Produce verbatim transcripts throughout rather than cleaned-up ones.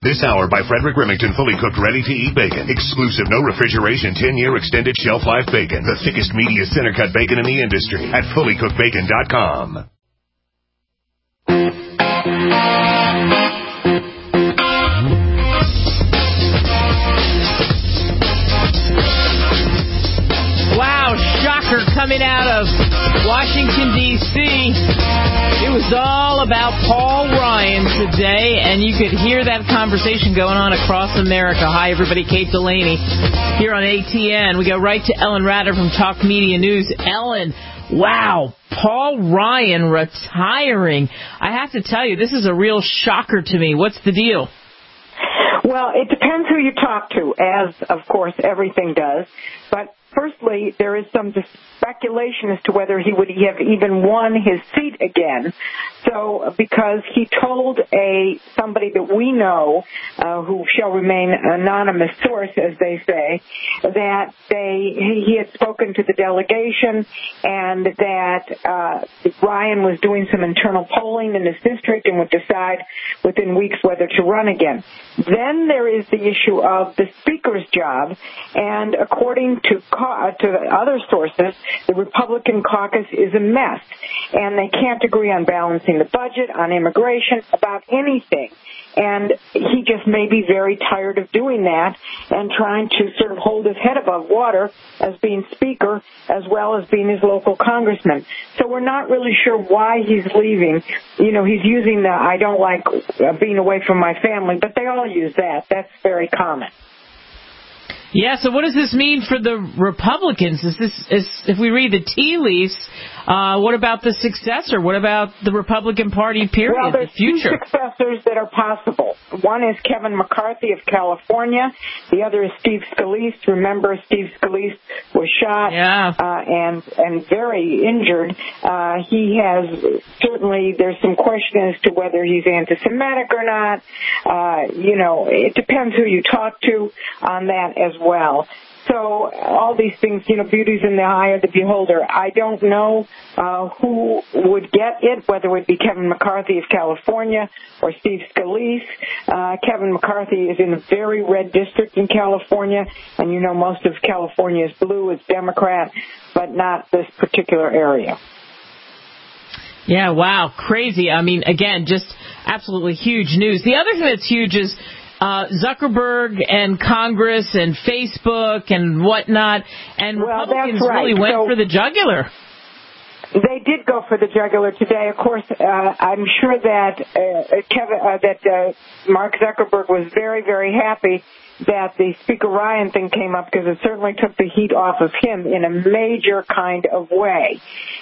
This hour by Frederick Remington, fully cooked, ready-to-eat bacon. Exclusive, no refrigeration, ten-year extended shelf life bacon. The thickest, meatiest, center-cut bacon in the industry at fully cooked bacon dot com. Wow, shocker coming out of Washington, D C It was all about Paul Ryan today, and you could hear that conversation going on across America. Hi, everybody. Kate Delaney here on A T N. We go right to Ellen Ratter from Talk Media News. Ellen, wow, Paul Ryan retiring. I have to tell you, this is a real shocker to me. What's the deal? Well, it depends who you talk to, as, of course, everything does. But firstly, there is some speculation as to whether he would have even won his seat again. So, because he told a somebody that we know, uh, who shall remain anonymous source, as they say, that they he had spoken to the delegation and that uh, Ryan was doing some internal polling in his district and would decide within weeks whether to run again. Then there is the issue of the speaker's job, and according to to other sources, the Republican caucus is a mess, and they can't agree on balancing the budget, on immigration, about anything. And he just may be very tired of doing that and trying to sort of hold his head above water as being speaker as well as being his local congressman. So we're not really sure why he's leaving. You know, he's using the I don't like being away from my family, but they all use that. That's very common. Yeah, so what does this mean for the Republicans? Is this, is, if we read the tea leaves, uh, what about the successor? What about the Republican Party, period, well, there's the future? Two successors that are possible. One is Kevin McCarthy of California. The other is Steve Scalise. Remember, Steve Scalise was shot yeah. uh, and and very injured. Uh, he has certainly, there's some question as to whether he's anti-Semitic or not. Uh, you know, it depends who you talk to on that as well. So all these things, you know, beauty's in the eye of the beholder. I don't know uh, who would get it, whether it would be Kevin McCarthy of California or Steve Scalise. Uh, Kevin McCarthy is in a very red district in California, and you know most of California is blue, it's Democrat, but not this particular area. Yeah, wow, crazy. I mean, again, just absolutely huge news. The other thing that's huge is Uh, Zuckerberg and Congress and Facebook and whatnot, and well, Republicans that's right. really went so, for the jugular. They did go for the jugular today. Of course, uh, I'm sure that uh, Kevin, uh, that uh, Mark Zuckerberg was very, very happy that the Speaker Ryan thing came up, because it certainly took the heat off of him in a major kind of way.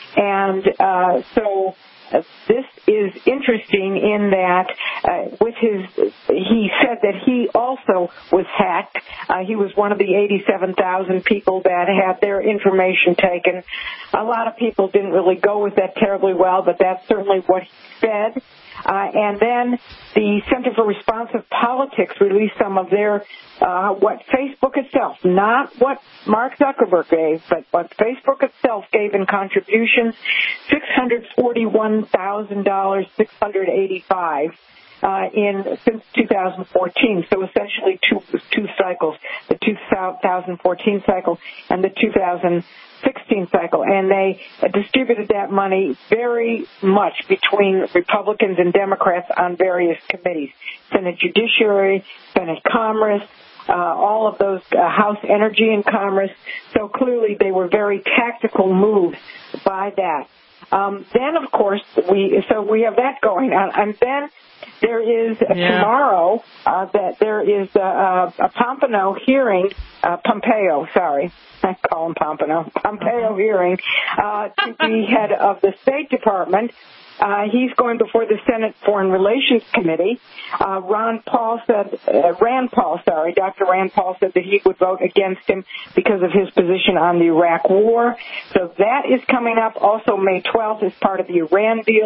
And uh, so Uh, this is interesting in that uh, with his, he said that he also was hacked. Uh, he was one of the eighty-seven thousand people that had their information taken. A lot of people didn't really go with that terribly well, but that's certainly what he said. Uh, and then the Center for Responsive Politics released some of their, uh, what Facebook itself, not what Mark Zuckerberg gave, but what Facebook itself gave in contributions, six hundred forty-one thousand six hundred eighty-five dollars uh, in since two thousand fourteen. So essentially two two cycles, the two thousand fourteen cycle and the two thousand sixteen cycle, and they distributed that money very much between Republicans and Democrats on various committees, Senate Judiciary, Senate Commerce, uh, all of those, uh, House Energy and Commerce. So clearly they were very tactical moves by that. Um, then, of course, we so we have that going on, and then there is uh, yeah. tomorrow uh, that there is uh, a Pompeo hearing, uh, Pompeo, sorry. I call him Pompeo. Pompeo hearing uh, to be head of the State Department. Uh, he's going before the Senate Foreign Relations Committee. Uh, Ron Paul said, uh, Rand Paul, sorry, Doctor Rand Paul said that he would vote against him because of his position on the Iraq War. So that is coming up. Also, May twelfth is part of the Iran deal.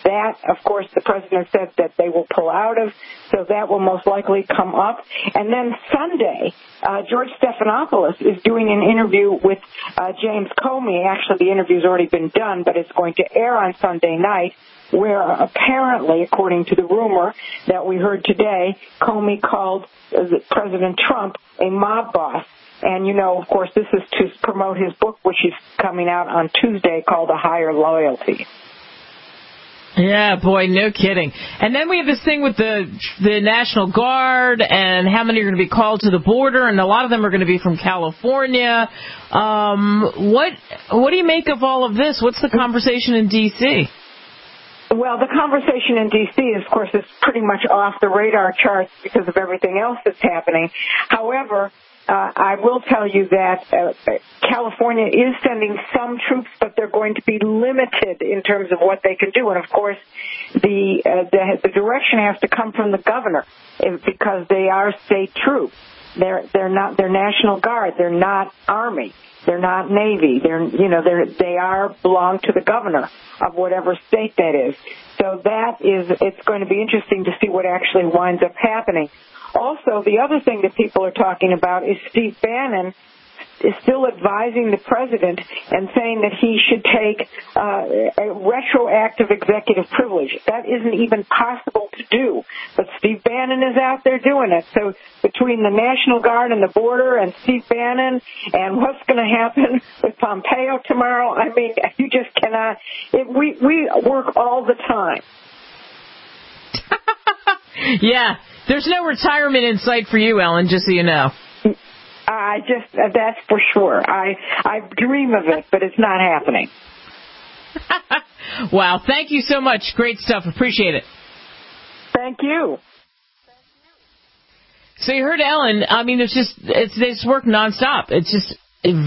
that, of course, the president said that they will pull out of, so that will most likely come up. And then Sunday, uh, George Stephanopoulos is doing an interview with uh, James Comey. Actually, the interview's already been done, but it's going to air on Sunday night, where apparently, according to the rumor that we heard today, Comey called uh, President Trump a mob boss. And, you know, of course, this is to promote his book, which is coming out on Tuesday, called A Higher Loyalty. Yeah, boy, no kidding. And then we have this thing with the the National Guard and how many are going to be called to the border, and a lot of them are going to be from California. Um, what what do you make of all of this? What's the conversation in D C? Well, the conversation in D C, of course, is pretty much off the radar charts because of everything else that's happening. However, Uh, I will tell you that uh, California is sending some troops, but they're going to be limited in terms of what they can do. And, of course, the, uh, the, the direction has to come from the governor because they are state troops. They're, they're not, they're National Guard. They're not Army. They're not Navy. They're, you know, they're, they are belong to the governor of whatever state that is. So that is, it's going to be interesting to see what actually winds up happening. Also, the other thing that people are talking about is Steve Bannon is still advising the president and saying that he should take uh, a retroactive executive privilege. That isn't even possible to do, but Steve Bannon is out there doing it. So between the National Guard and the border and Steve Bannon and what's going to happen with Pompeo tomorrow, I mean, you just cannot. It, we, we work all the time. Yeah. There's no retirement in sight for you, Ellen, just so you know. I just, uh, that's for sure. I, I dream of it, but it's not happening. Wow. Thank you so much. Great stuff. Appreciate it. Thank you. So you heard Ellen. I mean, it's just, it's, they just work nonstop. It's just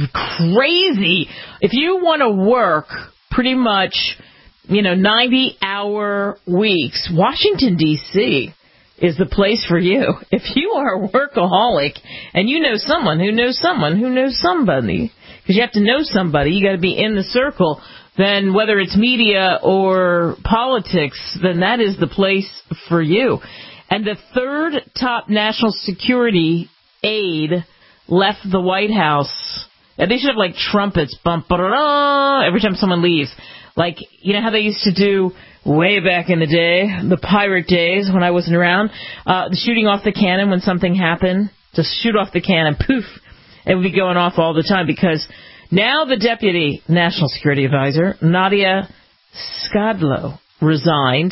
crazy. If you want to work pretty much, you know, ninety hour weeks, Washington, D C is the place for you. If you are a workaholic and you know someone who knows someone who knows somebody, because you have to know somebody, you got to be in the circle, then whether it's media or politics, then that is the place for you. And the third top national security aide left the White House. They should have like trumpets, bump, every time someone leaves. Like, you know how they used to do way back in the day, the pirate days when I wasn't around, uh, the shooting off the cannon when something happened, just shoot off the cannon, poof, it would be going off all the time because now the Deputy National Security Advisor, Nadia Skadlow, resigned.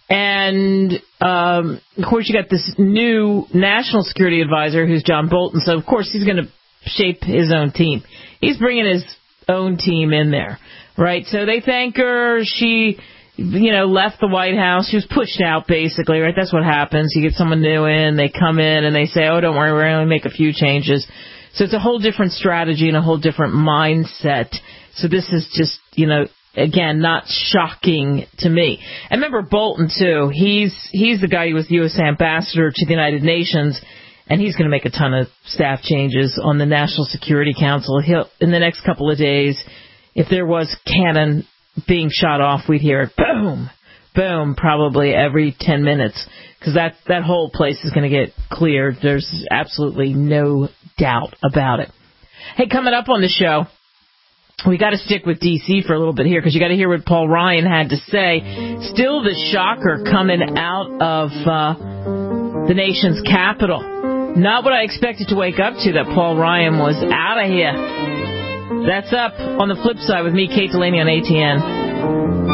And, um, of course, you got this new National Security Advisor who's John Bolton. So, of course, he's going to shape his own team. He's bringing his own team in there, right? So they thank her. She, you know, left the White House. She was pushed out, basically, right? That's what happens. You get someone new in, they come in, and they say, oh, don't worry, we're going to make a few changes. So it's a whole different strategy and a whole different mindset. So this is just, you know, again, not shocking to me. And remember Bolton, too. He's he's the guy who was the U S ambassador to the United Nations, and he's going to make a ton of staff changes on the National Security Council. He'll, in the next couple of days, if there was cannon being shot off, we'd hear it, boom, boom, probably every ten minutes, because that, that whole place is going to get cleared. There's absolutely no doubt about it. Hey, coming up on the show, we got to stick with D C for a little bit here, because you got to hear what Paul Ryan had to say. Still the shocker coming out of uh, the nation's capital. Not what I expected to wake up to, that Paul Ryan was out of here. That's up on the flip side with me, Kate Delaney, on A T N.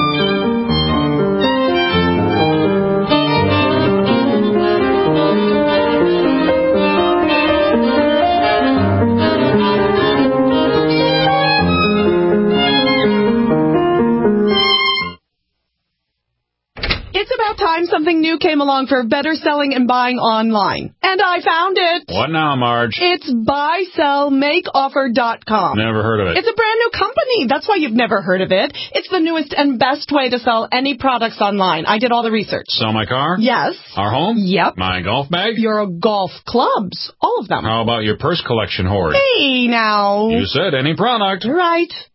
Something new came along for better selling and buying online. And I found it. What now, Marge? It's buy sell make offer dot com. Never heard of it. It's a brand new company. That's why you've never heard of it. It's the newest and best way to sell any products online. I did all the research. Sell my car? Yes. Our home? Yep. My golf bag? Your golf clubs. All of them. How about your purse collection hoard? Hey, now. You said any product. Right.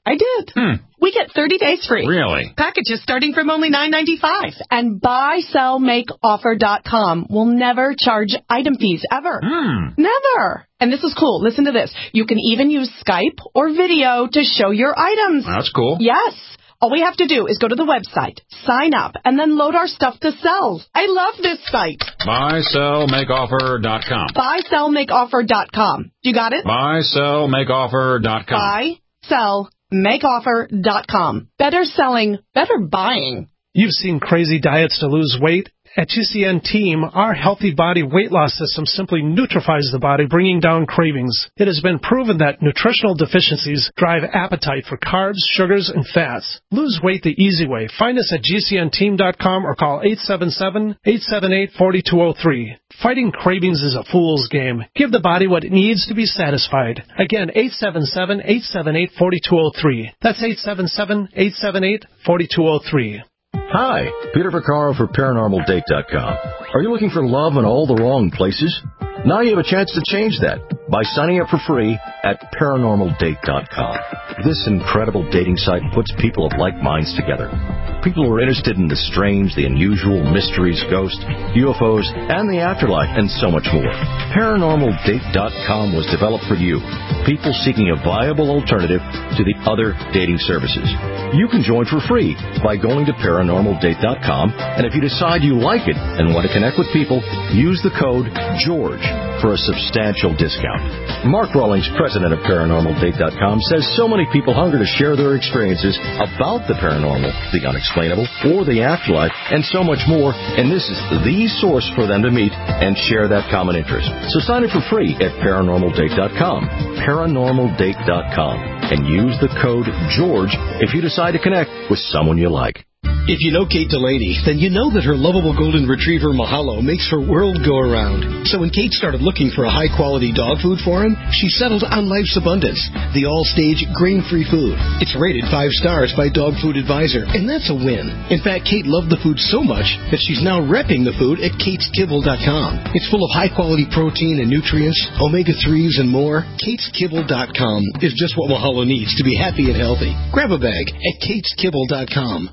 I did. Hmm. We get thirty days free. Really? Packages starting from only nine ninety-five. And buy sell make offer dot com will never charge item fees, ever. Hmm. Never. And this is cool. Listen to this. You can even use Skype or video to show your items. That's cool. Yes. All we have to do is go to the website, sign up, and then load our stuff to sell. I love this site. buy sell make offer dot com. buy sell make offer dot com. You got it? buy sell make offer dot com. buy sell make offer dot com. Better selling, better buying. You've seen crazy diets to lose weight. At G C N Team, our healthy body weight loss system simply neutralizes the body, bringing down cravings. It has been proven that nutritional deficiencies drive appetite for carbs, sugars, and fats. Lose weight the easy way. Find us at G C N team dot com or call eight seven seven, eight seven eight, four two zero three. Fighting cravings is a fool's game. Give the body what it needs to be satisfied. Again, eight seven seven, eight seven eight, four two zero three. That's eight seven seven, eight seven eight, four two zero three. Hi, Peter Vaccaro for Paranormal Date dot com. Are you looking for love in all the wrong places? Now you have a chance to change that by signing up for free at Paranormal Date dot com. This incredible dating site puts people of like minds together. People who are interested in the strange, the unusual, mysteries, ghosts, U F Os, and the afterlife, and so much more. Paranormal Date dot com was developed for you, people seeking a viable alternative to the other dating services. You can join for free by going to Paranormal Date dot com, and if you decide you like it and want to connect with people, use the code GEORGE for a substantial discount. Mark Rawlings, president of Paranormal Date dot com, says so many people hunger to share their experiences about the paranormal, the unexplainable, or the afterlife, and so much more, and this is the source for them to meet and share that common interest. So sign up for free at Paranormal Date dot com, Paranormal Date dot com, and use the code GEORGE if you decide to connect with someone you like. If you know Kate Delaney, then you know that her lovable golden retriever Mahalo makes her world go around. So when Kate started looking for a high-quality dog food for him, she settled on Life's Abundance, the all-stage grain-free food. It's rated five stars by Dog Food Advisor, and that's a win. In fact, Kate loved the food so much that she's now repping the food at kates kibble dot com. It's full of high-quality protein and nutrients, omega threes, and more. kates kibble dot com is just what Mahalo needs to be happy and healthy. Grab a bag at kates kibble dot com.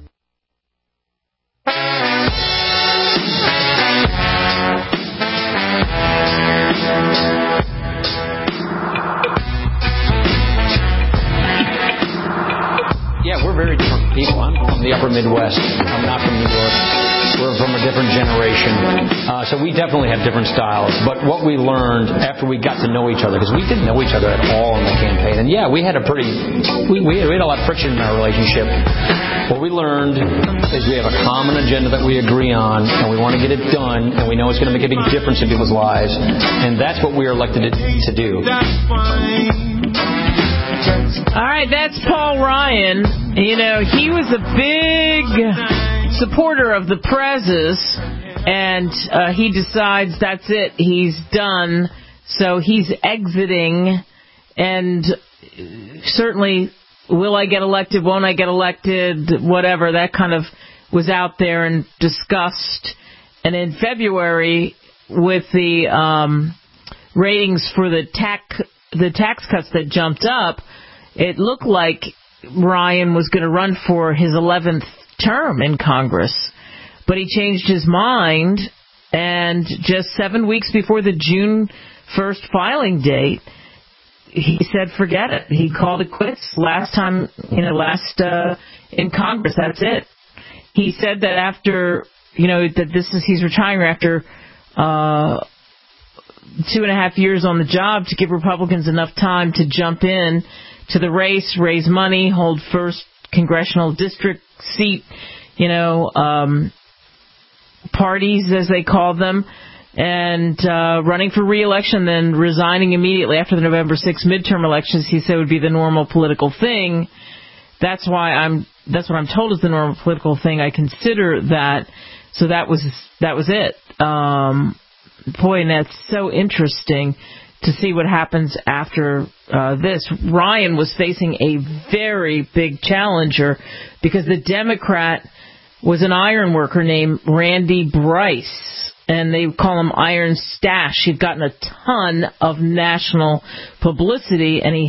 Yeah, we're very different people. I'm from the upper Midwest. I'm not from New York. We're from a different generation. Uh, so we definitely have different styles. But what we learned after we got to know each other, because we didn't know each other at all in the campaign. And yeah, we had a pretty, we, we, had, we had a lot of friction in our relationship. What we learned is we have a common agenda that we agree on, and we want to get it done, and we know it's going to make a big difference in people's lives. And that's what we are elected to do. All right, that's Paul Ryan. You know, he was a big supporter of the Prezes, and uh, he decides that's it, he's done, so he's exiting, and certainly, will I get elected, won't I get elected, whatever, that kind of was out there and discussed. And in February, with the um, ratings for the tax, the tax cuts that jumped up, it looked like Ryan was going to run for his eleventh term in Congress. But he changed his mind, and just seven weeks before the June first filing date, he said forget it. He called it quits last time, you know, last uh, in Congress. That's it. He said that after, you know, that this is, he's retiring after uh, two and a half years on the job to give Republicans enough time to jump in to the race, raise money, hold first congressional district seat, you know, um, parties, as they call them, and uh, running for re-election, then resigning immediately after the November sixth midterm elections. He said would be the normal political thing. That's why I'm. That's what I'm told is the normal political thing. I consider that. So that was that was it. Um, boy, and that's so interesting to see what happens after uh, this. Ryan was facing a very big challenger because the Democrat was an iron worker named Randy Bryce, and they call him Iron Stash. He'd gotten a ton of national publicity, and he had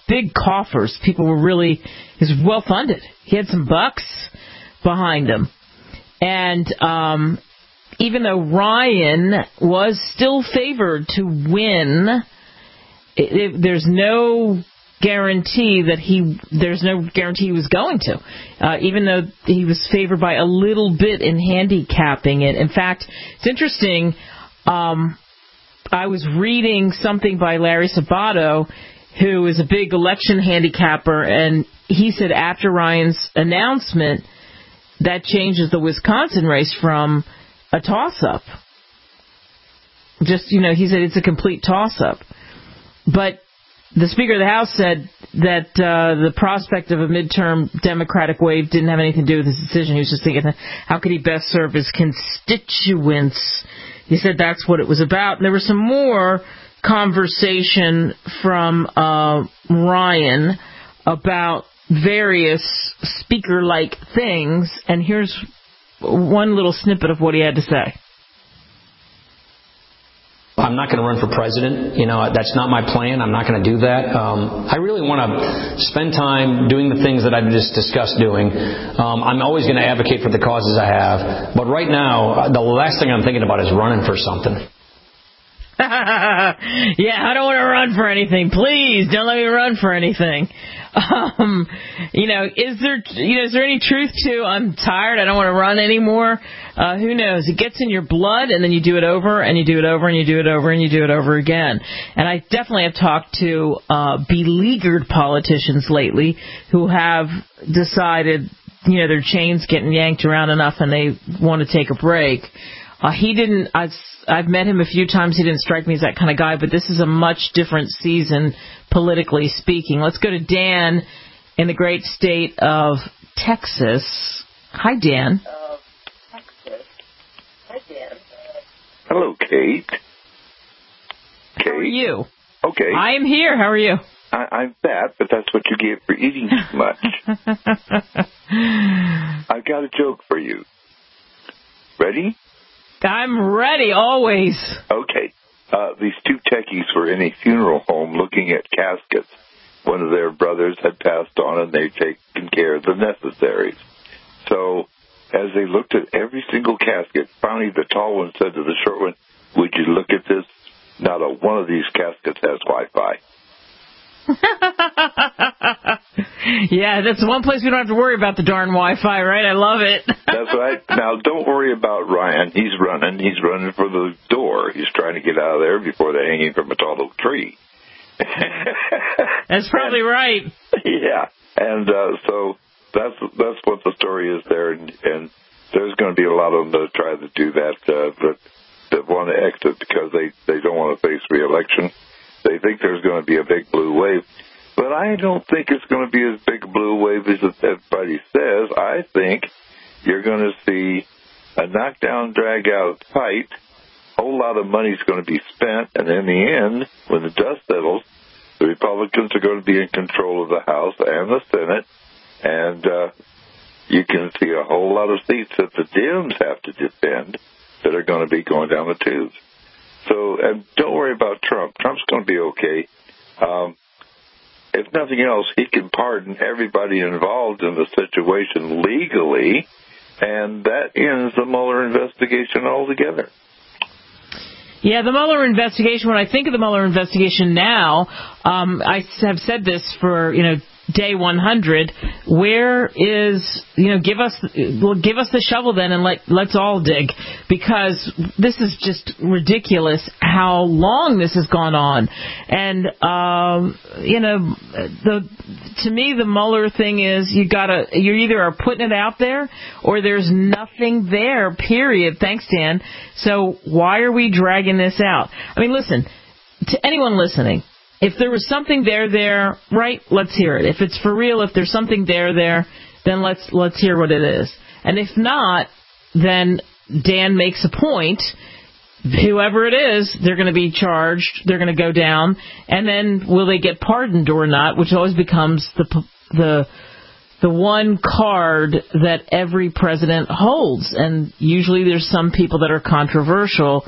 big coffers. People were really, he was well funded. He had some bucks behind him. And um, even though Ryan was still favored to win, it, it, there's no guarantee that he, there's no guarantee he was going to, uh, even though he was favored by a little bit in handicapping it. In fact, it's interesting, um, I was reading something by Larry Sabato, who is a big election handicapper, and he said after Ryan's announcement, that changes the Wisconsin race from a toss-up. Just, you know, he said it's a complete toss-up. But the Speaker of the House said that uh, the prospect of a midterm Democratic wave didn't have anything to do with his decision. He was just thinking, how could he best serve his constituents? He said that's what it was about. And there was some more conversation from uh, Ryan about various speaker-like things. And here's one little snippet of what he had to say. I'm not going to run for president. You know, that's not my plan. I'm not going to do that. Um, I really want to spend time doing the things that I've just discussed doing. Um, I'm always going to advocate for the causes I have. But right now, the last thing I'm thinking about is running for something. Yeah, I don't want to run for anything. Please don't let me run for anything. Um, you know, is there, you know, is there any truth to I'm tired, I don't want to run anymore? Uh, who knows? It gets in your blood, and then you do it over, and you do it over, and you do it over, and you do it over again. And I definitely have talked to uh, beleaguered politicians lately who have decided, you know, their chain's getting yanked around enough, and they want to take a break. Uh, he didn't, I've, I've met him a few times. He didn't strike me as that kind of guy, but this is a much different season, politically speaking. Let's go to Dan in the great state of Texas. Hi, Dan. Uh, Texas. Hi, Dan. Hello, Kate. Kate. How are you? Okay. I am here. How are you? I, I'm fat, but that's what you get for eating too much. I've got a joke for you. Ready? I'm ready, always. Okay. Uh, these two techies were in a funeral home looking at caskets. One of their brothers had passed on, and they'd taken care of the necessaries. So, as they looked at every single casket, finally the tall one said to the short one, "Would you look at this? Not a one of these caskets has Wi-Fi." Yeah, that's one place we don't have to worry about the darn Wi-Fi, right? I love it. That's right. Now, don't worry about Ryan. He's running. He's running for the door. He's trying to get out of there before they're hanging from a tall oak tree. That's probably and, right. Yeah, and uh, so that's that's what the story is there, and, and there's going to be a lot of them that try to do that, uh, but that want to exit because they, they don't want to face re-election. They think there's going to be a big blue wave. But I don't think it's going to be as big a blue wave as everybody says. I think you're going to see a knockdown, drag-out fight. A whole lot of money is going to be spent. And in the end, when the dust settles, the Republicans are going to be in control of the House and the Senate. And uh, you can see a whole lot of seats that the Dems have to defend that are going to be going down the tubes. So, and don't worry about Trump. Trump's going to be okay. Um, if nothing else, he can pardon everybody involved in the situation legally, and that ends the Mueller investigation altogether. Yeah, the Mueller investigation, when I think of the Mueller investigation now, um, I have said this for, you know, day one hundred, where is, you know, give us, well, give us the shovel then and let, let's all dig, because this is just ridiculous how long this has gone on. And, um, you know, the, to me, the Mueller thing is you gotta, you either are putting it out there or there's nothing there, period. Thanks, Dan. So why are we dragging this out? I mean, listen, to anyone listening, if there was something there, there, right, let's hear it. If it's for real, if there's something there, there, then let's let's hear what it is. And if not, then Dan makes a point. Whoever it is, they're going to be charged. They're going to go down. And then will they get pardoned or not, which always becomes the the the one card that every president holds. And usually there's some people that are controversial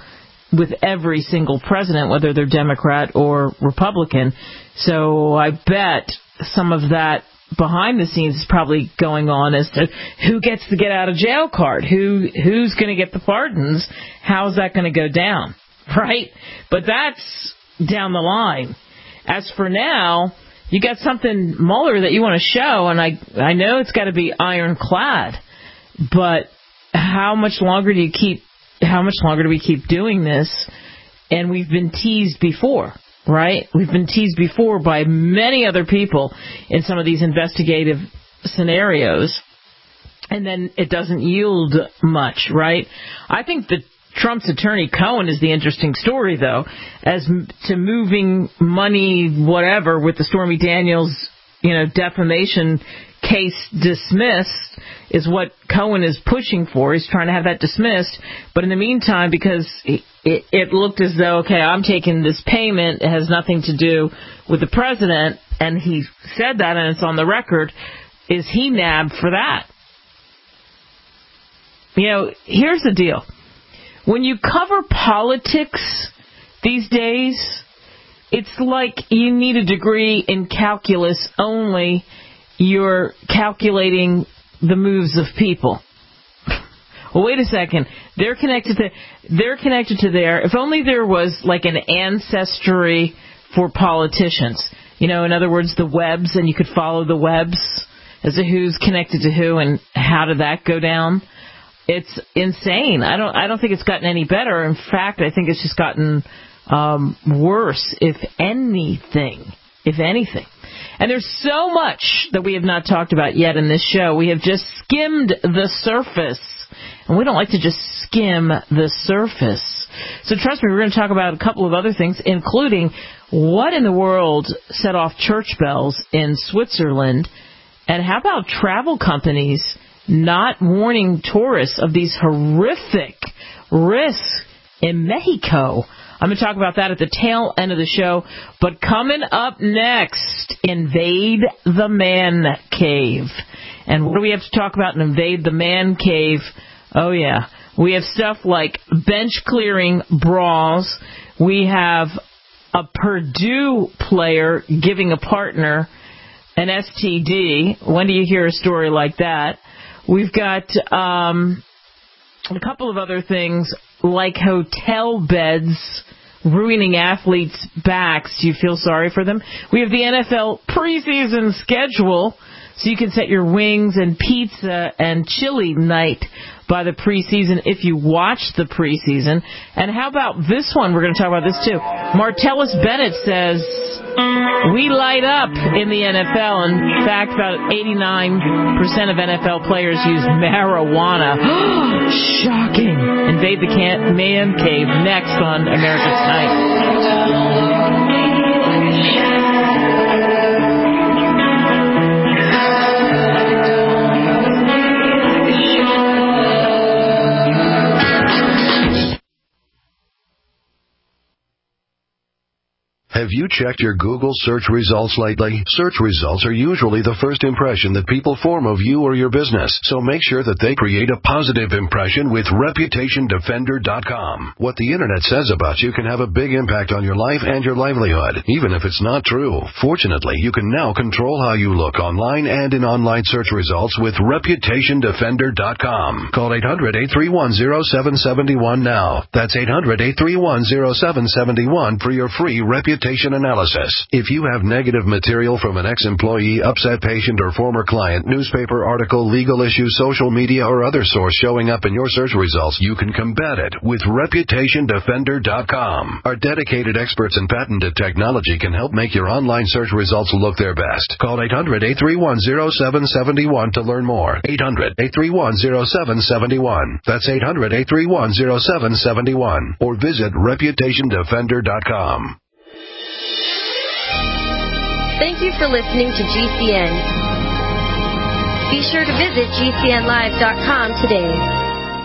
with every single president, whether they're Democrat or Republican. So I bet some of that behind the scenes is probably going on as to who gets the get out of jail card, who who's going to get the pardons, how's that going to go down, right? But that's down the line. As for now, you got something, Mueller, that you want to show, and I I know it's got to be ironclad, but how much longer do you keep? How much longer do we keep doing this? And we've been teased before. Right? We've been teased before by many other people in some of these investigative scenarios, and then it doesn't yield much, right? I think that Trump's attorney, Cohen, is the interesting story, though, as to moving money, whatever, with the Stormy Daniels, you know, defamation case dismissed is what Cohen is pushing for. He's trying to have that dismissed. But in the meantime, because it, it, it looked as though, okay, I'm taking this payment, it has nothing to do with the president, and he said that, and it's on the record, is he nabbed for that? You know, here's the deal. When you cover politics these days, it's like you need a degree in calculus only. You're calculating the moves of people. Well, wait a second. They're connected to they're connected to there. If only there was like an ancestry for politicians. You know, in other words, the webs, and you could follow the webs as to who's connected to who and how did that go down. It's insane. I don't I don't think it's gotten any better. In fact, I think it's just gotten um, worse, if anything. If anything. And there's so much that we have not talked about yet in this show. We have just skimmed the surface. And we don't like to just skim the surface. So trust me, we're going to talk about a couple of other things, including what in the world set off church bells in Switzerland, and how about travel companies not warning tourists of these horrific risks in Mexico. I'm going to talk about that at the tail end of the show. But coming up next, Invade the Man Cave. And what do we have to talk about in Invade the Man Cave? Oh, yeah. We have stuff like bench clearing brawls. We have a Purdue player giving a partner an S T D. When do you hear a story like that? We've got um, a couple of other things like hotel beds ruining athletes' backs. Do you feel sorry for them? We have the N F L preseason schedule, so you can set your wings and pizza and chili night by the preseason if you watch the preseason. And how about this one? We're going to talk about this too. Martellus Bennett says, we light up in the N F L. In fact, about eighty-nine percent of N F L players use marijuana. Shocking. Invade the can- Man Cave next on America Tonight. Have you checked your Google search results lately? Search results are usually the first impression that people form of you or your business, so make sure that they create a positive impression with Reputation Defender dot com. What the Internet says about you can have a big impact on your life and your livelihood, even if it's not true. Fortunately, you can now control how you look online and in online search results with Reputation Defender dot com. Call eight hundred, eight three one, zero seven seven one now. That's eight hundred, eight three one, zero seven seven one for your free reputation analysis. If you have negative material from an ex-employee, upset patient, or former client, newspaper article, legal issue, social media, or other source showing up in your search results, you can combat it with Reputation Defender dot com. Our dedicated experts in patented technology can help make your online search results look their best. Call eight hundred, eight three one, zero seven seven one to learn more. eight hundred, eight three one, zero seven seven one. That's eight hundred, eight three one, zero seven seven one. Or visit Reputation Defender dot com. Thank you for listening to G C N. Be sure to visit G C N live dot com today.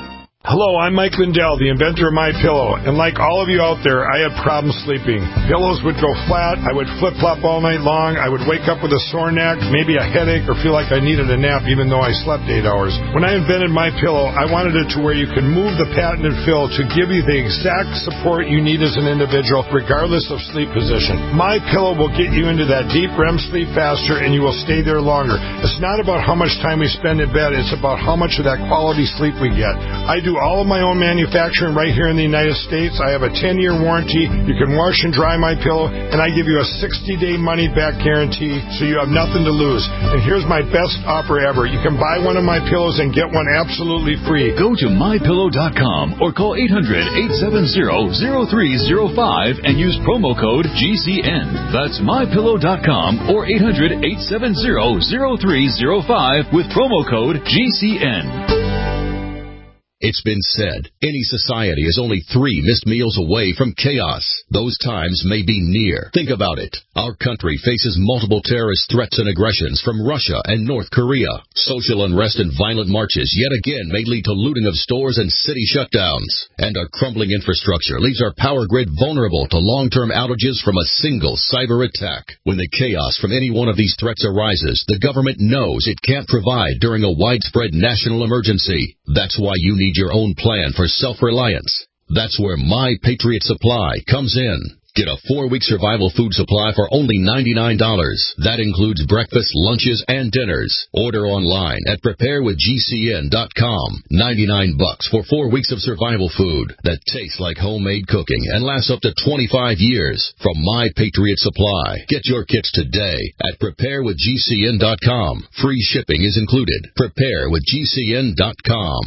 Hello, I'm Mike Lindell, the inventor of MyPillow, and like all of you out there, I had problems sleeping. Pillows would go flat, I would flip-flop all night long, I would wake up with a sore neck, maybe a headache, or feel like I needed a nap even though I slept eight hours. When I invented MyPillow, I wanted it to where you could move the patented fill to give you the exact support you need as an individual, regardless of sleep position. MyPillow will get you into that deep R E M sleep faster, and you will stay there longer. It's not about how much time we spend in bed, it's about how much of that quality sleep we get. I do all of my own manufacturing right here in the United States. I have a ten-year warranty. You can wash and dry MyPillow, and I give you a sixty-day money-back guarantee, so you have nothing to lose. And here's my best offer ever. You can buy one of my pillows and get one absolutely free. Go to my pillow dot com or call eight hundred, eight seven zero, zero three zero five and use promo code G C N. That's my pillow dot com or eight hundred, eight seven zero, zero three zero five with promo code G C N. It's been said, any society is only three missed meals away from chaos. Those times may be near. Think about it. Our country faces multiple terrorist threats and aggressions from Russia and North Korea. Social unrest and violent marches yet again may lead to looting of stores and city shutdowns. And our crumbling infrastructure leaves our power grid vulnerable to long-term outages from a single cyber attack. When the chaos from any one of these threats arises, the government knows it can't provide during a widespread national emergency. That's why you need your own plan for self-reliance. That's where My Patriot Supply comes in. Get a four-week survival food supply for only ninety-nine dollars. That includes breakfast, lunches, and dinners. Order online at prepare with G C N dot com. ninety-nine bucks for four weeks of survival food that tastes like homemade cooking and lasts up to twenty-five years from My Patriot Supply. Get your kits today at prepare with G C N dot com. Free shipping is included. prepare with G C N dot com.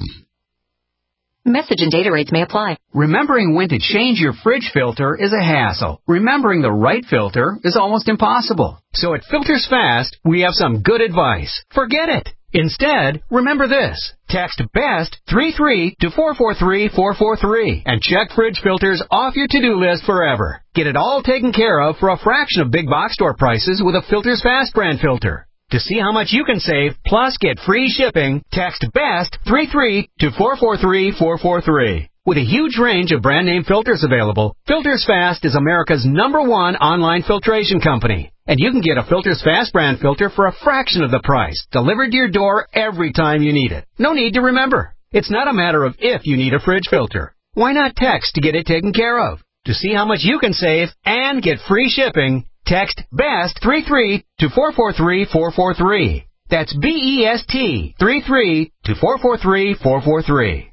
Message and data rates may apply. Remembering when to change your fridge filter is a hassle. Remembering the right filter is almost impossible. So at Filters Fast, we have some good advice. Forget it. Instead, remember this. Text BEST three three to four four three four four three and check fridge filters off your to-do list forever. Get it all taken care of for a fraction of big box store prices with a Filters Fast brand filter. To see how much you can save, plus get free shipping, text BEST three three to four four three four four three. With a huge range of brand name filters available, Filters Fast is America's number one online filtration company. And you can get a Filters Fast brand filter for a fraction of the price, delivered to your door every time you need it. No need to remember. It's not a matter of if you need a fridge filter. Why not text to get it taken care of? To see how much you can save and get free shipping, text BEST three three to four four three four four three. That's B E S T three three to four four three four four three.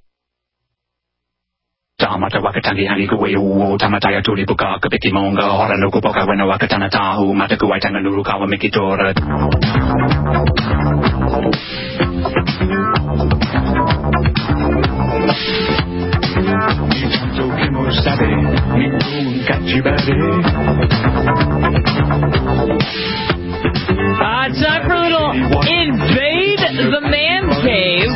Tamata wakatangi haliku weu tamataya tuli puka kapiki monga hora no kupoka wena wakatana tahu mataku waitanga nuru kawa mikitora. Uh, it's time for a little Invade the Man Cave.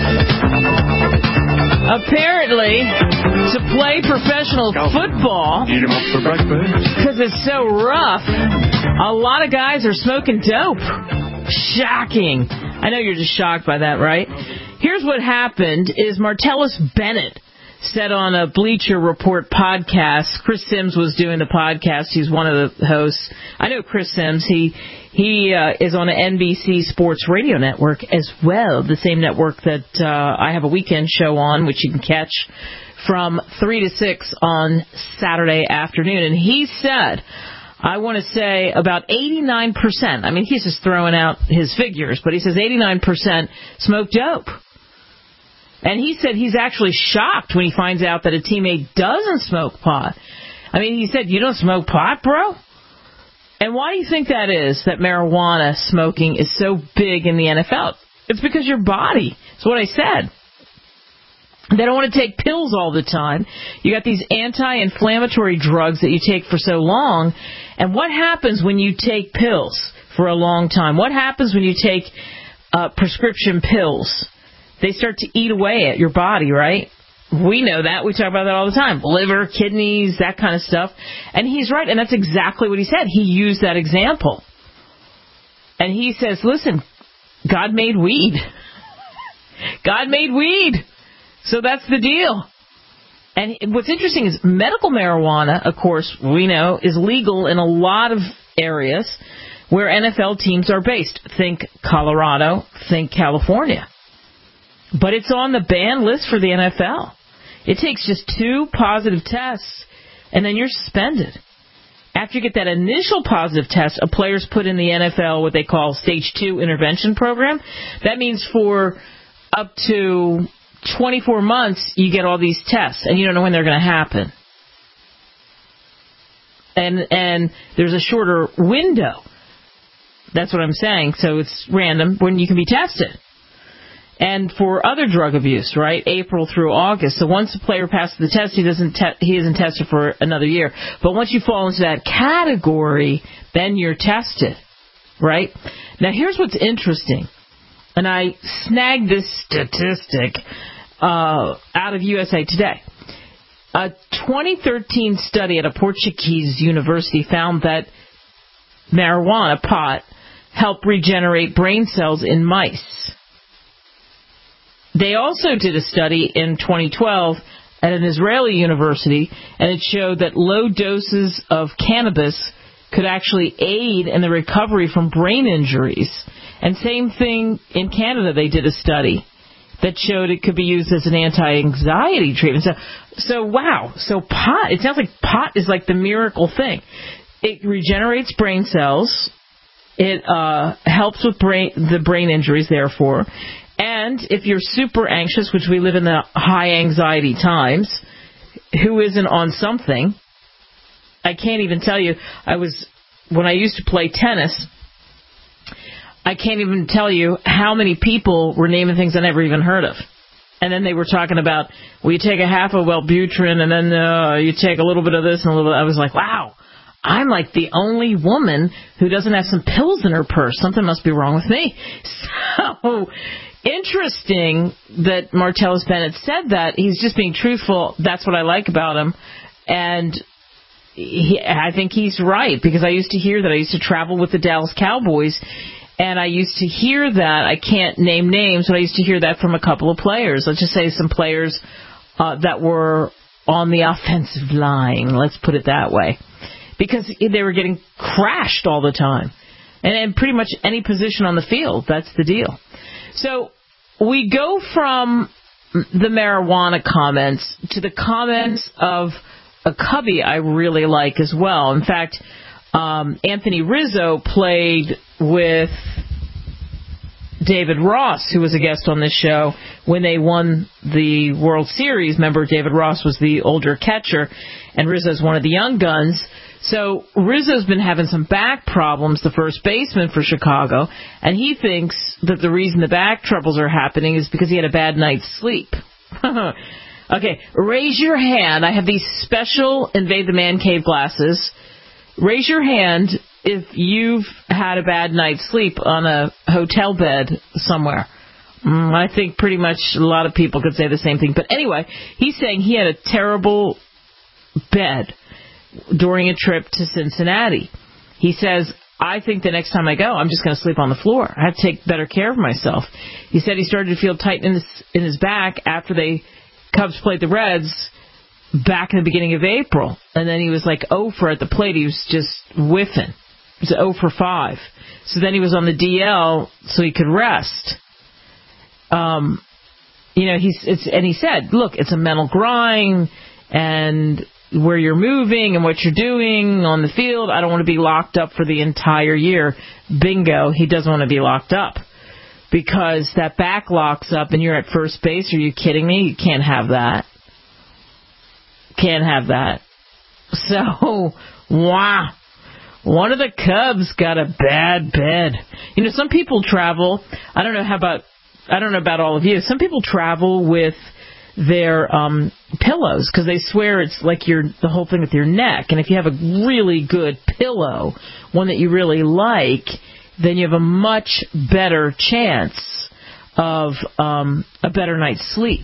Apparently, to play professional football, because it's so rough, a lot of guys are smoking dope. Shocking. I know you're just shocked by that, right? Here's what happened is Martellus Bennett said on a Bleacher Report podcast. Chris Sims was doing the podcast. He's one of the hosts. I know Chris Sims. He he uh, is on the N B C Sports Radio Network as well, the same network that uh, I have a weekend show on, which you can catch from three to six on Saturday afternoon. And he said, I want to say about eighty-nine percent, I mean, he's just throwing out his figures, but he says eighty-nine percent smoke dope. And he said he's actually shocked when he finds out that a teammate doesn't smoke pot. I mean, he said, you don't smoke pot, bro? And why do you think that is, that marijuana smoking is so big in the N F L? It's because your body. It's what I said. They don't want to take pills all the time. You got these anti-inflammatory drugs that you take for so long. And what happens when you take pills for a long time? What happens when you take uh, prescription pills? They start to eat away at your body, right? We know that. We talk about that all the time. Liver, kidneys, that kind of stuff. And he's right, and that's exactly what he said. He used that example. And he says, listen, God made weed. God made weed. So that's the deal. And what's interesting is medical marijuana, of course, we know, is legal in a lot of areas where N F L teams are based. Think Colorado, think California. But it's on the ban list for the N F L. It takes just two positive tests, and then you're suspended. After you get that initial positive test, a player's put in the N F L what they call stage two intervention program. That means for up to twenty-four months, you get all these tests, and you don't know when they're going to happen. And and there's a shorter window. That's what I'm saying. So it's random when you can be tested. And for other drug abuse, right, April through August. So once a player passes the test, he doesn't te- he isn't tested for another year. But once you fall into that category, then you're tested, right? Now, here's what's interesting. And I snagged this statistic uh, out of U S A Today. A twenty thirteen study at a Portuguese university found that marijuana, pot, helped regenerate brain cells in mice. They also did a study in twenty twelve at an Israeli university, and it showed that low doses of cannabis could actually aid in the recovery from brain injuries. And same thing in Canada, they did a study that showed it could be used as an anti-anxiety treatment. So, so wow, so pot, it sounds like pot is like the miracle thing. It regenerates brain cells. It uh, helps with brain the brain injuries, therefore. And if you're super anxious, which we live in the high anxiety times, who isn't on something? I can't even tell you. I was, when I used to play tennis, I can't even tell you how many people were naming things I never even heard of. And then they were talking about, well, you take a half of Wellbutrin, and then uh, you take a little bit of this and a little bit. I was like, wow, I'm like the only woman who doesn't have some pills in her purse. Something must be wrong with me. So interesting that Martellus Bennett said that. He's just being truthful. That's what I like about him. And he, I think he's right, because I used to hear that. I used to travel with the Dallas Cowboys, and I used to hear that. I can't name names, but I used to hear that from a couple of players. Let's just say some players uh, that were on the offensive line. Let's put it that way. Because they were getting crashed all the time. And in pretty much any position on the field, that's the deal. So we go from the marijuana comments to the comments of a cubby I really like as well. In fact, um, Anthony Rizzo played with David Ross, who was a guest on this show, when they won the World Series. Remember, David Ross was the older catcher, and Rizzo's one of the young guns. So Rizzo's been having some back problems, the first baseman for Chicago, and he thinks that the reason the back troubles are happening is because he had a bad night's sleep. Okay, raise your hand. I have these special Invade the Man Cave glasses. Raise your hand if you've had a bad night's sleep on a hotel bed somewhere. Mm, I think pretty much a lot of people could say the same thing. But anyway, he's saying he had a terrible bed during a trip to Cincinnati. He says, I think the next time I go, I'm just going to sleep on the floor. I have to take better care of myself. He said he started to feel tight in his, in his back after the Cubs played the Reds back in the beginning of April. And then he was like oh for at the plate. He was just whiffing. It was oh for five. So then he was on the D L so he could rest. Um, you know, he's it's and he said, look, it's a mental grind, and where you're moving and what you're doing on the field, I don't want to be locked up for the entire year. Bingo, he doesn't want to be locked up, because that back locks up and you're at first base. Are you kidding me? You can't have that. Can't have that. So, wow. One of the Cubs got a bad bed. You know, some people travel. I don't know how about, I don't know about all of you. Some people travel with their um, pillows, because they swear it's like your the whole thing with your neck. And if you have a really good pillow, one that you really like, then you have a much better chance of um, a better night's sleep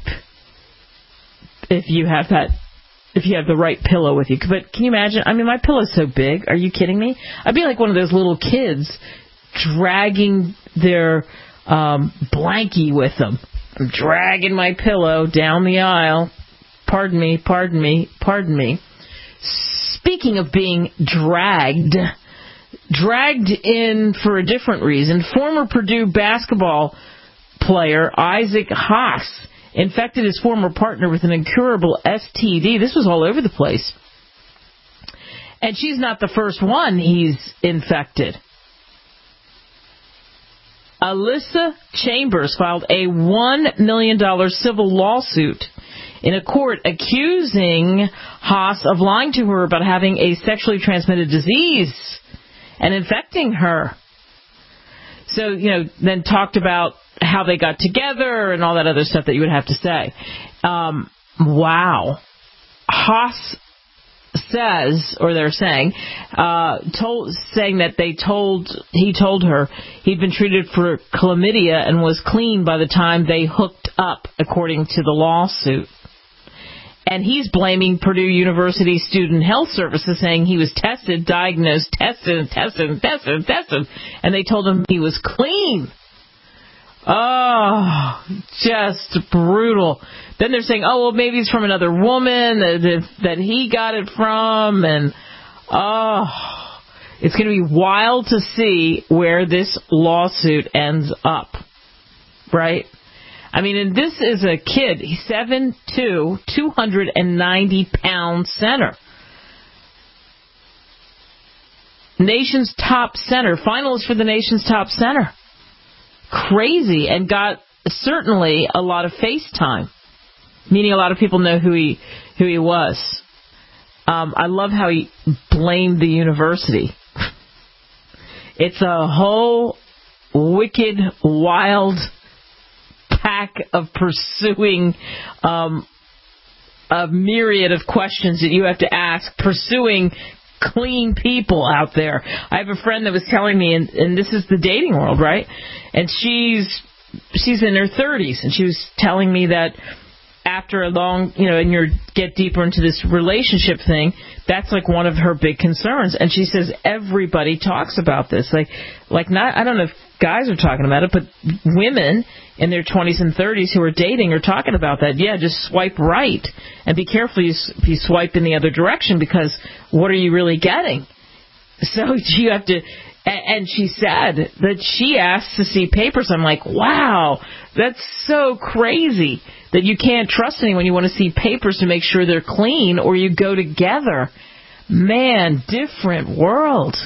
if you have that, if you have the right pillow with you. But can you imagine? I mean, my pillow's so big. Are you kidding me? I'd be like one of those little kids dragging their um, blankie with them. I'm dragging my pillow down the aisle. Pardon me, pardon me, pardon me. Speaking of being dragged, dragged in for a different reason, former Purdue basketball player Isaac Haas infected his former partner with an incurable S T D. This was all over the place. And she's not the first one he's infected. Alyssa Chambers filed a one million dollars civil lawsuit in a court accusing Haas of lying to her about having a sexually transmitted disease and infecting her. So, you know, then talked about how they got together and all that other stuff that you would have to say. Um, wow. Haas says, or they're saying, uh, told, saying that they told, he told her he'd been treated for chlamydia and was clean by the time they hooked up, according to the lawsuit. And he's blaming Purdue University Student Health Services, saying he was tested, diagnosed, tested, and tested, and tested, and tested, and they told him he was clean. Oh, just brutal. Then they're saying, oh, well, maybe it's from another woman that, that he got it from, and oh, it's going to be wild to see where this lawsuit ends up, right? I mean, and this is a kid, he's seven foot two, two hundred ninety pound center. Nation's top center, finalist for the nation's top center. Crazy, and got certainly a lot of face time, meaning a lot of people know who he who he was. Um, I love how he blamed the university. It's a whole wicked, wild pack of pursuing um, a myriad of questions that you have to ask, pursuing clean people out there. I have a friend that was telling me, and, and this is the dating world, right? And she's she's in her thirties, and she was telling me that after a long, you know, and you get deeper into this relationship thing, that's like one of her big concerns. And she says everybody talks about this. Like, like not, I don't know if guys are talking about it, but women in their twenties and thirties who are dating are talking about that. Yeah, just swipe right. And be careful you, you swipe in the other direction, because what are you really getting? So you have to... And she said that she asked to see papers. I'm like, wow, that's so crazy that you can't trust anyone. You want to see papers to make sure they're clean, or you go together. Man, different world.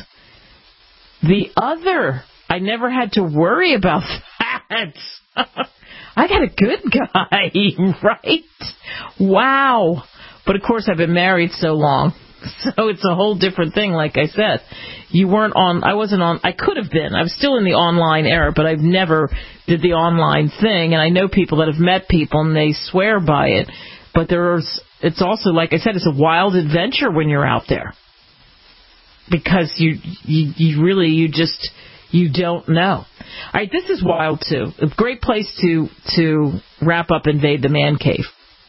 The other, I never had to worry about that. I got a good guy, right? Wow. But, of course, I've been married so long. So it's a whole different thing, like I said. You weren't on, I wasn't on, I could have been. I was still in the online era, but I've never did the online thing. And I know people that have met people, and they swear by it. But there's, it's also, like I said, it's a wild adventure when you're out there. Because you, you, you really, you just, you don't know. All right, this is wild, too. A great place to, to wrap up Invade the Man Cave.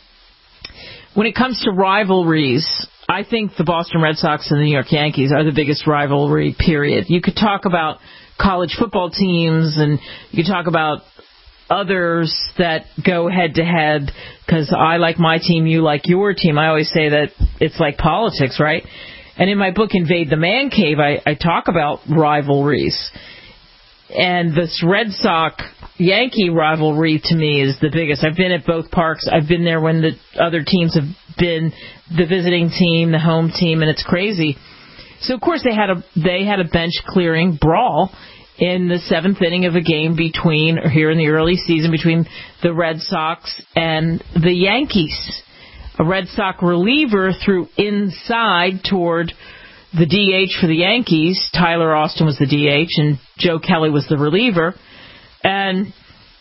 When it comes to rivalries, I think the Boston Red Sox and the New York Yankees are the biggest rivalry, period. You could talk about college football teams, and you could talk about others that go head-to-head, because I like my team, you like your team. I always say that it's like politics, right? And in my book, Invade the Man Cave, I, I talk about rivalries. And this Red Sox-Yankee rivalry, to me, is the biggest. I've been at both parks. I've been there when the other teams have been the visiting team, the home team, and it's crazy. So, of course, they had a they had a bench-clearing brawl in the seventh inning of a game between, or here in the early season, between the Red Sox and the Yankees. A Red Sox reliever threw inside toward the D H for the Yankees. Tyler Austin was the D H, and Joe Kelly was the reliever. And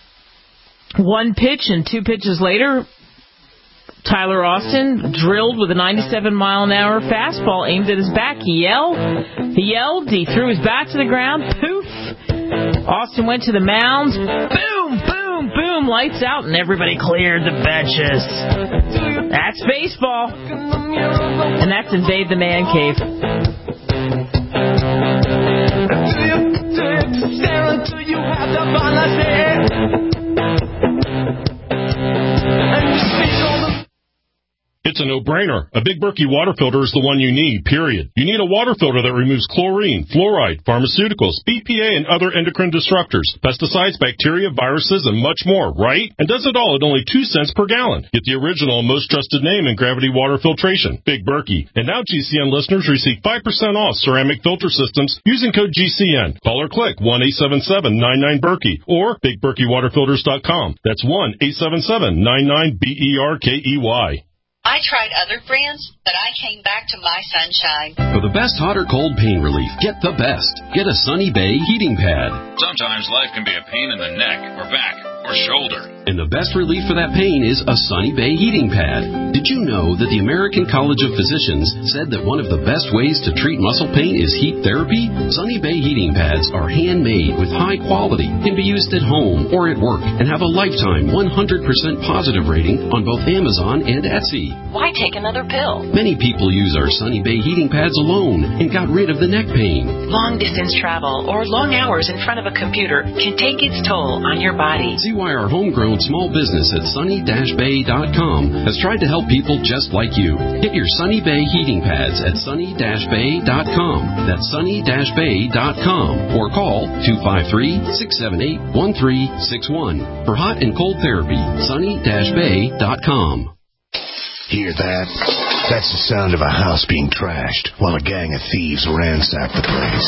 one pitch and two pitches later, Tyler Austin drilled with a ninety-seven mile an hour fastball aimed at his back. He yelled. He yelled. He threw his bat to the ground. Poof. Austin went to the mound. Boom, boom, boom. Lights out, and everybody cleared the benches. That's baseball. And that's Invade the Man Cave. Stare until you have the It's a no-brainer. A Big Berkey water filter is the one you need, period. You need a water filter that removes chlorine, fluoride, pharmaceuticals, B P A, and other endocrine disruptors, pesticides, bacteria, viruses, and much more, right? And does it all at only two cents per gallon. Get the original and most trusted name in gravity water filtration, Big Berkey. And now G C N listeners receive five percent off ceramic filter systems using code G C N. Call or click one eight seven seven nine nine Berkey or big berkey water filters dot com. That's one eight seven seven nine nine B E R K E Y. I tried other brands, but I came back to My Sunshine. For the best hot or cold pain relief, get the best. Get a Sunny Bay heating pad. Sometimes life can be a pain in the neck or back or shoulder. And the best relief for that pain is a Sunny Bay heating pad. Did you know that the American College of Physicians said that one of the best ways to treat muscle pain is heat therapy? Sunny Bay heating pads are handmade with high quality, can be used at home or at work, and have a lifetime one hundred percent positive rating on both Amazon and Etsy. Why take another pill? Many people use our Sunny Bay heating pads alone and got rid of the neck pain. Long distance travel or long hours in front of a computer can take its toll on your body. See why our homegrown small business at sunny dash bay dot com has tried to help people just like you. Get your Sunny Bay heating pads at sunny dash bay dot com. That's sunny dash bay dot com or call two five three, six seven eight, one three six one. For hot and cold therapy, sunny dash bay dot com. Hear that? That's the sound of a house being trashed while a gang of thieves ransack the place.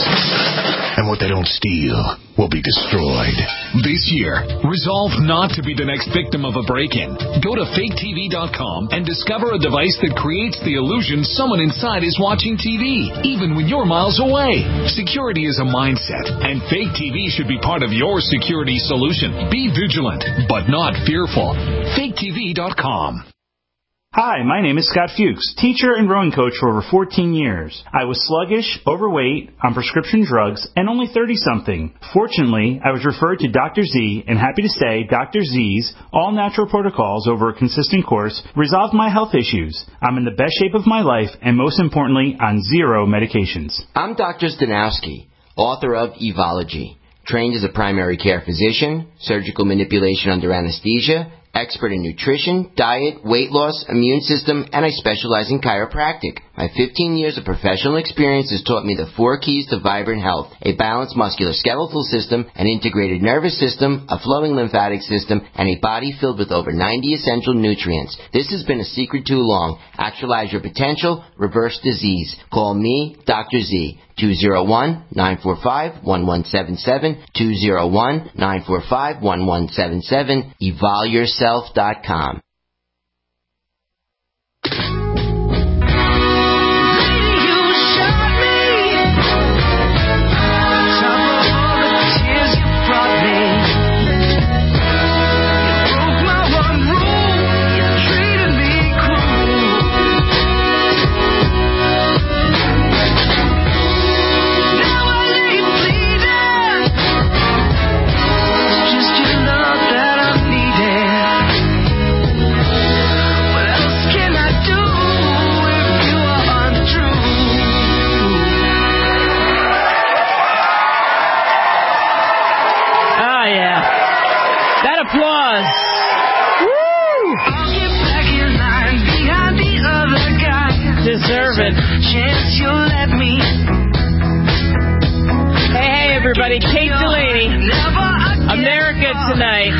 And what they don't steal will be destroyed. This year, resolve not to be the next victim of a break-in. Go to fake T V dot com and discover a device that creates the illusion someone inside is watching T V, even when you're miles away. Security is a mindset, and Fake T V should be part of your security solution. Be vigilant, but not fearful. fake T V dot com. Hi, my name is Scott Fuchs, teacher and rowing coach for over fourteen years. I was sluggish, overweight, on prescription drugs, and only thirty-something. Fortunately, I was referred to Doctor Z, and happy to say Doctor Z's all-natural protocols over a consistent course resolved my health issues. I'm in the best shape of my life, and most importantly, on zero medications. I'm Doctor Stanowski, author of Evology, trained as a primary care physician, surgical manipulation under anesthesia, expert in nutrition, diet, weight loss, immune system, and I specialize in chiropractic. My fifteen years of professional experience has taught me the four keys to vibrant health: a balanced musculoskeletal system, an integrated nervous system, a flowing lymphatic system, and a body filled with over ninety essential nutrients. This has been a secret too long. Actualize your potential, reverse disease. Call me, Doctor Z, two oh one, nine four five, one one seven seven, two oh one, nine four five, one one seven seven, evol yourself dot com. Everybody, Kate Delaney, America Tonight.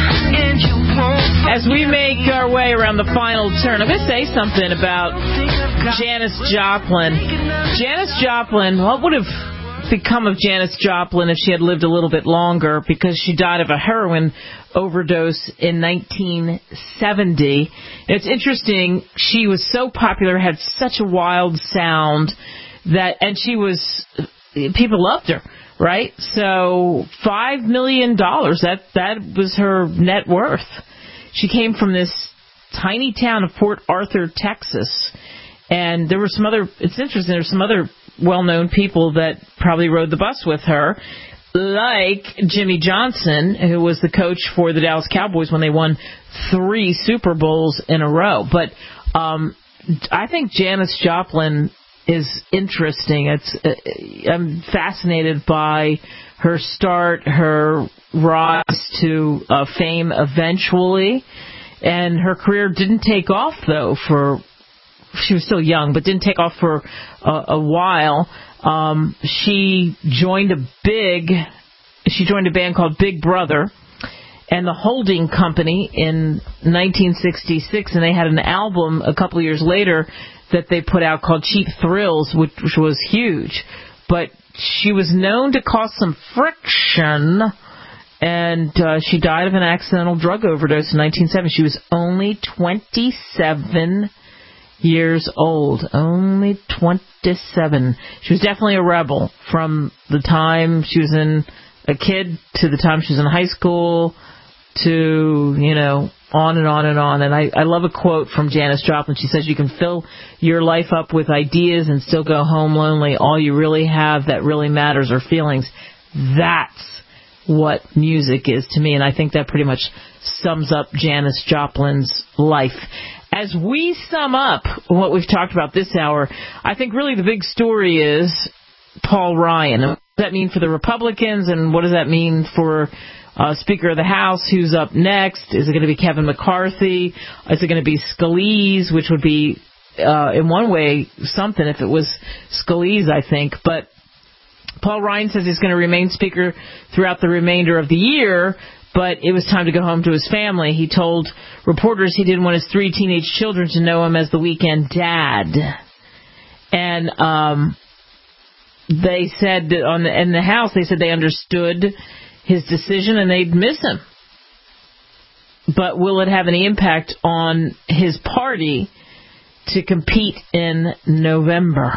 As we make our way around the final turn, I'm going to say something about Janis Joplin. Janis Joplin, what would have become of Janis Joplin if she had lived a little bit longer, because she died of a heroin overdose in nineteen seventy. It's interesting, she was so popular, had such a wild sound, that, and she was, people loved her. Right? So five million dollars, that, that was her net worth. She came from this tiny town of Port Arthur, Texas. And there were some other, it's interesting, there's some other well-known people that probably rode the bus with her, like Jimmy Johnson, who was the coach for the Dallas Cowboys when they won three Super Bowls in a row. But um, I think Janis Joplin is interesting. It's uh, I'm fascinated by her start, her rise to uh, fame eventually, and her career didn't take off though for she was still young, but didn't take off for a, a while. Um, she joined a big, she joined a band called Big Brother and the Holding Company in nineteen sixty-six, and they had an album a couple of years later that they put out called Cheap Thrills, which, which was huge. But she was known to cause some friction, and uh, she died of an accidental drug overdose in nineteen seventy. She was only twenty-seven years old. Only twenty-seven. She was definitely a rebel from the time she was in a kid to the time she was in high school to, you know, on and on and on. And I, I love a quote from Janis Joplin. She says, you can fill your life up with ideas and still go home lonely. All you really have that really matters are feelings. That's what music is to me. And I think that pretty much sums up Janis Joplin's life. As we sum up what we've talked about this hour, I think really the big story is Paul Ryan. What does that mean for the Republicans, and what does that mean for uh, Speaker of the House? Who's up next? Is it going to be Kevin McCarthy? Is it going to be Scalise, which would be, uh, in one way, something if it was Scalise, I think. But Paul Ryan says he's going to remain Speaker throughout the remainder of the year, but it was time to go home to his family. He told reporters he didn't want his three teenage children to know him as the weekend dad. And um, they said that on the, in the House, they said they understood his decision and they'd miss him. But will it have any impact on his party to compete in November?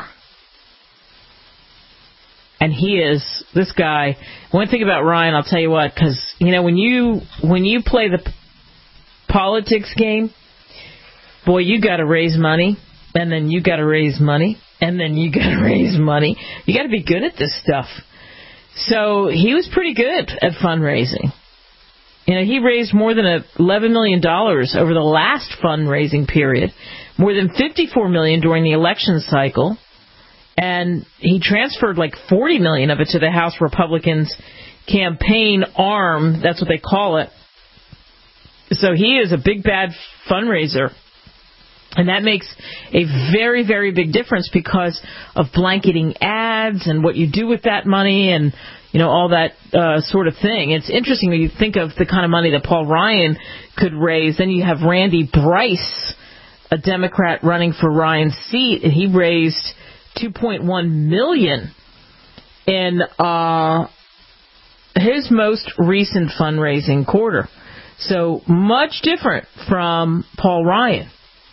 And he is, this guy, one thing about Ryan, I'll tell you what, because, you know, when you when you play the p- politics game, boy, you got to raise money, and then you got to raise money, and then you got to raise money. You got to be good at this stuff. So he was pretty good at fundraising. You know, he raised more than eleven million dollars over the last fundraising period, more than fifty-four million dollars during the election cycle. And he transferred like forty million dollars of it to the House Republicans' campaign arm. That's what they call it. So he is a big, bad fundraiser. And that makes a very, very big difference because of blanketing ads and what you do with that money and, you know, all that uh, sort of thing. It's interesting when you think of the kind of money that Paul Ryan could raise. Then you have Randy Bryce, a Democrat running for Ryan's seat, and he raised two point one million dollars in uh, his most recent fundraising quarter. So much different from Paul Ryan.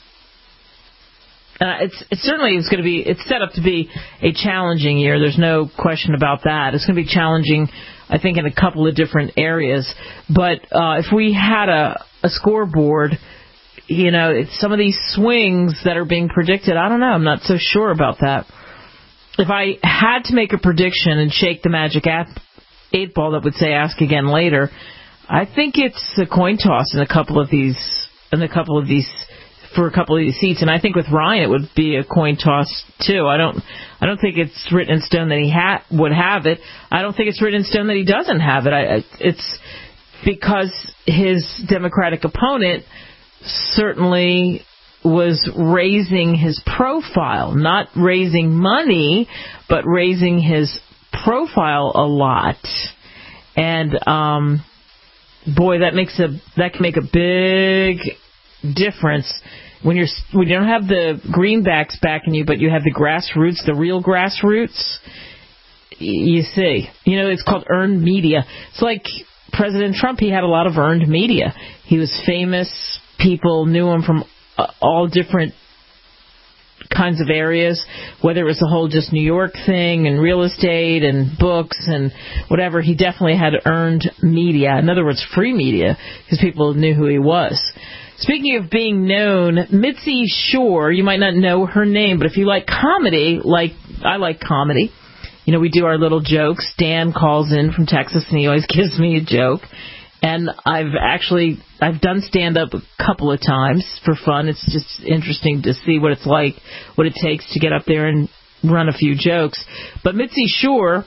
Uh, it's, it's certainly it's going to be it's set up to be a challenging year. There's no question about that. It's going to be challenging, I think, in a couple of different areas. But uh, if we had a, a scoreboard, you know, it's some of these swings that are being predicted, I don't know. I'm not so sure about that. If I had to make a prediction and shake the magic eight ball that would say ask again later, I think it's a coin toss in a couple of these, in a couple of these, for a couple of these seats. And I think with Ryan it would be a coin toss too. I don't, I don't think it's written in stone that he ha- would have it. I don't think it's written in stone that he doesn't have it. I, it's because his Democratic opponent certainly was raising his profile, not raising money, but raising his profile a lot. And um, boy, that makes a that can make a big difference when you're when you don't have the greenbacks backing you, but you have the grassroots, the real grassroots. You see, you know, it's called earned media. It's like President Trump. He had a lot of earned media. He was famous. People knew him from uh, all different kinds of areas, whether it was the whole just New York thing and real estate and books and whatever. He definitely had earned media. In other words, free media, because people knew who he was. Speaking of being known, Mitzi Shore, you might not know her name, but if you like comedy, like I like comedy, you know, we do our little jokes. Dan calls in from Texas, and he always gives me a joke. And I've actually, I've done stand-up a couple of times for fun. It's just interesting to see what it's like, what it takes to get up there and run a few jokes. But Mitzi Shore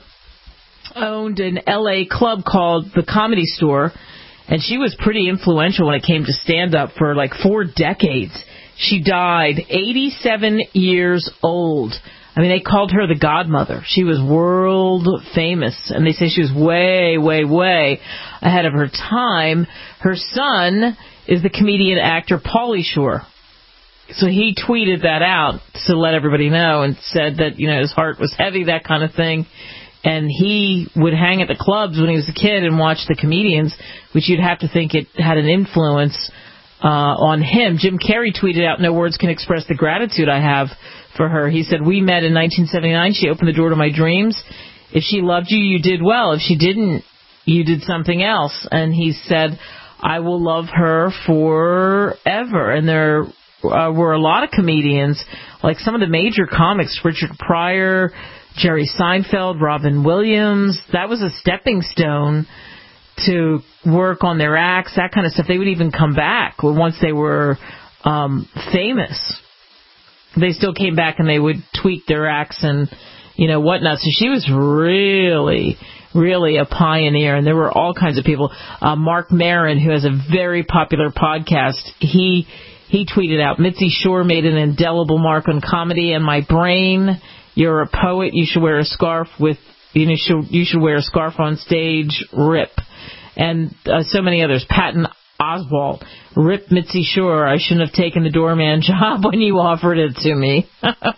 owned an L A club called The Comedy Store, and she was pretty influential when it came to stand-up for like four decades. She died eighty-seven years old. I mean, they called her the godmother. She was world famous, and they say she was way, way, way ahead of her time. Her son is the comedian actor Pauly Shore. So he tweeted that out to let everybody know and said that, you know, his heart was heavy, that kind of thing. And he would hang at the clubs when he was a kid and watch the comedians, which you'd have to think it had an influence uh, on him. Jim Carrey tweeted out, "No words can express the gratitude I have for her." He said, "We met in nineteen seventy-nine. She opened the door to my dreams. If she loved you, you did well. If she didn't, you did something else." And he said, "I will love her forever." And there uh, were a lot of comedians, like some of the major comics, Richard Pryor, Jerry Seinfeld, Robin Williams. That was a stepping stone to work on their acts, that kind of stuff. They would even come back once they were um, famous. They still came back and they would tweak their acts and, you know, whatnot. So she was really, really a pioneer. And there were all kinds of people. Uh, Mark Maron, who has a very popular podcast, he he tweeted out, "Mitzi Shore made an indelible mark on comedy and my brain. You're a poet. You should wear a scarf with, you know, should, you should wear a scarf on stage. Rip." And uh, so many others. Patton Oswalt, "Rip Mitzi Shore. I shouldn't have taken the doorman job when you offered it to me."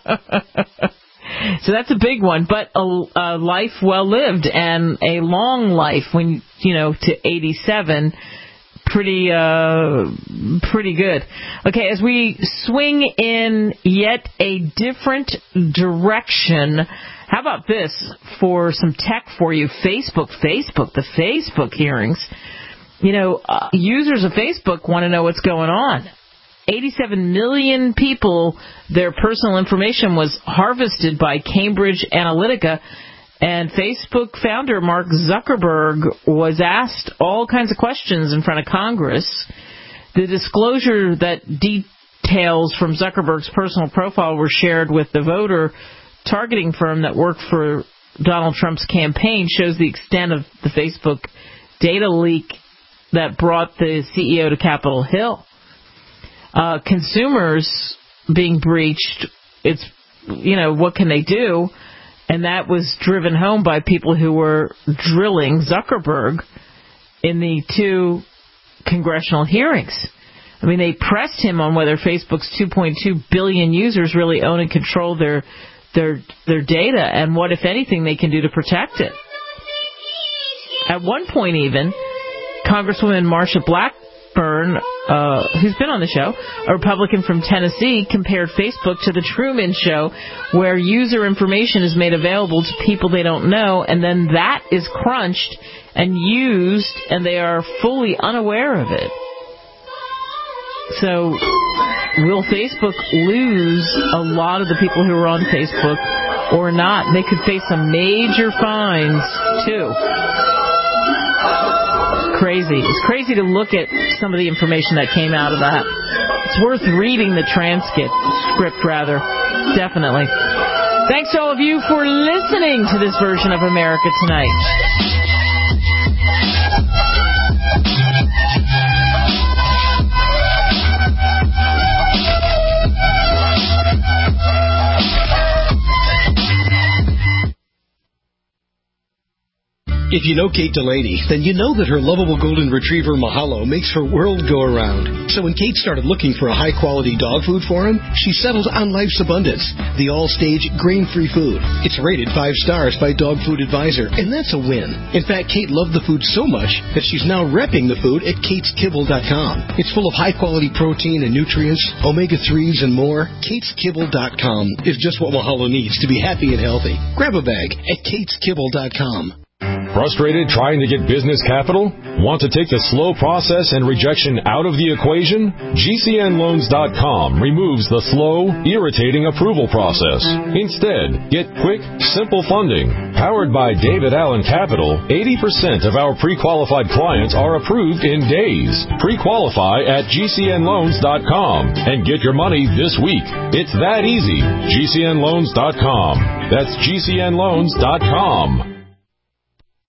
So that's a big one, but a, a life well lived and a long life when, you know, to eighty-seven. Pretty, uh, pretty good. Okay, as we swing in yet a different direction, how about this for some tech for you? Facebook, Facebook, the Facebook hearings. You know, uh, users of Facebook want to know what's going on. eighty-seven million people, their personal information was harvested by Cambridge Analytica. And Facebook founder Mark Zuckerberg was asked all kinds of questions in front of Congress. The disclosure that details from Zuckerberg's personal profile were shared with the voter targeting firm that worked for Donald Trump's campaign shows the extent of the Facebook data leak that brought the C E O to Capitol Hill. Uh, consumers being breached, it's, you know, what can they do? And that was driven home by people who were drilling Zuckerberg in the two congressional hearings. I mean, they pressed him on whether Facebook's two point two billion users really own and control their their their data, and what, if anything, they can do to protect it. At one point, even, Congresswoman Marsha Blackburn, uh, who's been on the show, a Republican from Tennessee, compared Facebook to the Truman Show, where user information is made available to people they don't know, and then that is crunched and used, and they are fully unaware of it. So, will Facebook lose a lot of the people who are on Facebook or not? They could face some major fines, too. Crazy. It's crazy to look at some of the information that came out of that. It's worth reading the transcript, script rather. Definitely. Thanks to all of you for listening to this version of America Tonight. If you know Kate Delaney, then you know that her lovable golden retriever Mahalo makes her world go around. So when Kate started looking for a high-quality dog food for him, she settled on Life's Abundance, the all-stage grain-free food. It's rated five stars by Dog Food Advisor, and that's a win. In fact, Kate loved the food so much that she's now repping the food at kates kibble dot com. It's full of high-quality protein and nutrients, omega threes, and more. kates kibble dot com is just what Mahalo needs to be happy and healthy. Grab a bag at kates kibble dot com. Frustrated trying to get business capital? Want to take the slow process and rejection out of the equation? G C N loans dot com removes the slow, irritating approval process. Instead, get quick, simple funding. Powered by David Allen Capital, eighty percent of our pre-qualified clients are approved in days. Pre-qualify at G C N loans dot com and get your money this week. It's that easy. G C N loans dot com. That's G C N loans dot com.